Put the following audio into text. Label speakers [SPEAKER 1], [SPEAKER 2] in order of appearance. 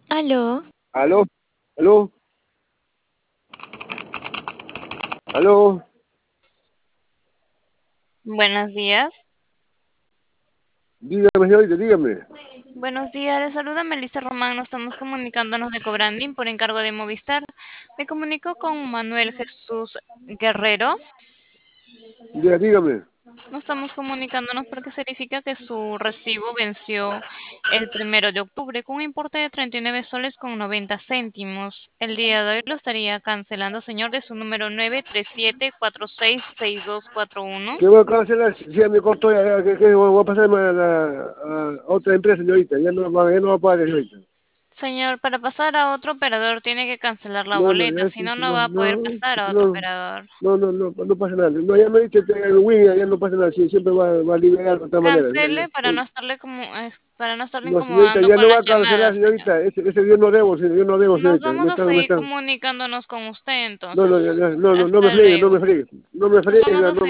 [SPEAKER 1] Aló,
[SPEAKER 2] Aló, aló, aló.
[SPEAKER 1] buenos días.
[SPEAKER 2] Dígame, señorita, dígame.
[SPEAKER 1] Buenos días, les saluda Melissa Román. Nos estamos comunicándonos de Cobrandín por encargo de Movistar. Me comunico con Manuel Jesús Guerrero.
[SPEAKER 2] Dígame.
[SPEAKER 1] Nos estamos comunicándonos porque se verifica que su recibo venció el 1 de octubre con un importe de 39 soles con 90 céntimos. El día de hoy lo estaría cancelando, señor, de su número 937466241.
[SPEAKER 2] ¿Qué voy a cancelar? Si ya me cortó, que voy a pasarme a otra empresa, señorita. Ya no va a pagar, señorita.
[SPEAKER 1] Señor, para pasar a otro operador tiene que cancelar la
[SPEAKER 2] No, no,
[SPEAKER 1] boleta,
[SPEAKER 2] ya,
[SPEAKER 1] si no, no va a poder pasar a otro
[SPEAKER 2] no,
[SPEAKER 1] operador.
[SPEAKER 2] no pasa nada. No, ya me dice que el Win ya no pasa nada. Sí, siempre va a liberar de otra manera.
[SPEAKER 1] Cancele para no estarle para no estarle
[SPEAKER 2] No, señorita,
[SPEAKER 1] incomodando
[SPEAKER 2] ya
[SPEAKER 1] con
[SPEAKER 2] no va
[SPEAKER 1] las
[SPEAKER 2] a cancelar,
[SPEAKER 1] llamadas, señor.
[SPEAKER 2] señorita. Ese día no debo, yo no debo,
[SPEAKER 1] Nos
[SPEAKER 2] señorita.
[SPEAKER 1] vamos
[SPEAKER 2] No
[SPEAKER 1] a
[SPEAKER 2] está, no me
[SPEAKER 1] seguir
[SPEAKER 2] está.
[SPEAKER 1] comunicándonos con usted
[SPEAKER 2] No,
[SPEAKER 1] entonces.
[SPEAKER 2] no me
[SPEAKER 1] Hasta
[SPEAKER 2] friegue, no
[SPEAKER 1] luego.
[SPEAKER 2] me friegue. No me
[SPEAKER 1] Nos
[SPEAKER 2] friegue,
[SPEAKER 1] vamos a
[SPEAKER 2] no